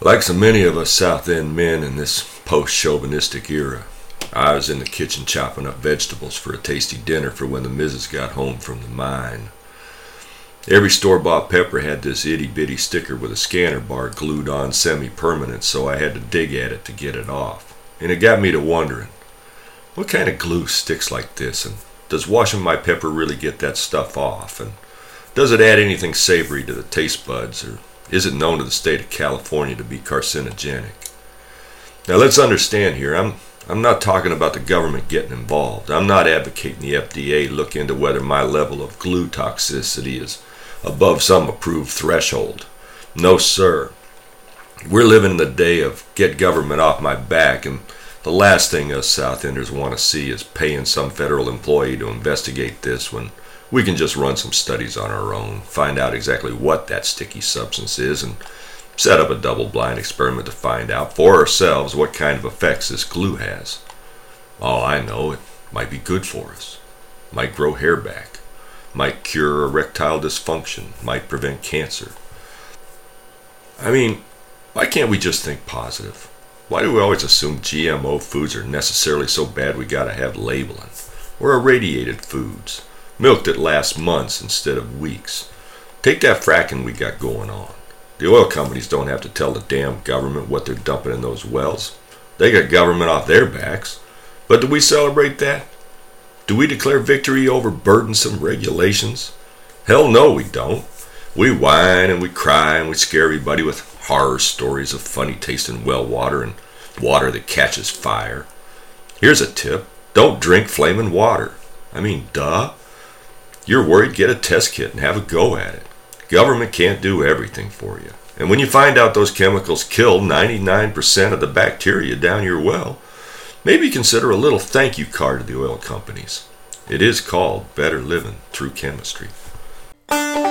Like so many of us South End men in this post-chauvinistic era, I was in the kitchen chopping up vegetables for a tasty dinner for when the missus got home from the mine. Every store-bought pepper had this itty-bitty sticker with a scanner bar glued on semi-permanent, so I had to dig at it to get it off. And it got me to wondering, what kind of glue sticks like this, and does washing my pepper really get that stuff off, and does it add anything savory to the taste buds, or is it known to the state of California to be carcinogenic? Now let's understand here, I'm not talking about the government getting involved. I'm not advocating the FDA look into whether my level of glue toxicity is above some approved threshold. No, sir. We're living in the day of get government off my back, and the last thing us South Enders want to see is paying some federal employee to investigate this when we can just run some studies on our own, find out exactly what that sticky substance is, and set up a double-blind experiment to find out for ourselves what kind of effects this glue has. Oh, I know, it might be good for us. Might grow hair back. Might cure erectile dysfunction. Might prevent cancer. I mean, why can't we just think positive? Why do we always assume GMO foods are necessarily so bad we gotta have labeling? Or irradiated foods, milk that lasts months instead of weeks. Take that fracking we got going on. The oil companies don't have to tell the damn government what they're dumping in those wells. They got government off their backs. But do we celebrate that? Do we declare victory over burdensome regulations? Hell no, we don't. We whine and we cry and we scare everybody with horror stories of funny tasting well water and water that catches fire. Here's a tip. Don't drink flaming water. I mean, duh. You're worried, get a test kit and have a go at it. Government can't do everything for you. And when you find out those chemicals kill 99% of the bacteria down your well, maybe consider a little thank you card to the oil companies. It is called Better Living Through Chemistry.